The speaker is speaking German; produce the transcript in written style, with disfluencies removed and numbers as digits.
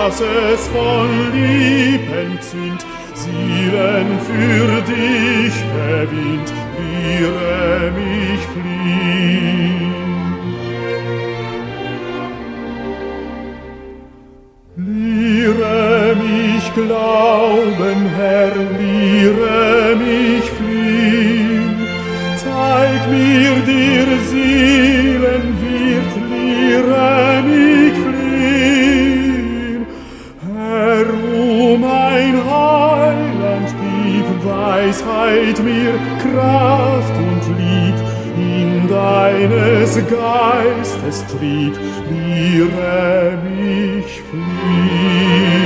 dass es von Lieben züngt, Seelen für dich gewinnt, lehre mich fliehen. Lehre mich glauben, Herr, lehre mich fliehen, zeig mir dir Seelenwirt, lehre mich fliehen. Herr, mein Heiland, gib Weisheit mir, Kraft und Lieb, in deines Geistes Trieb, lehre mich fliehen.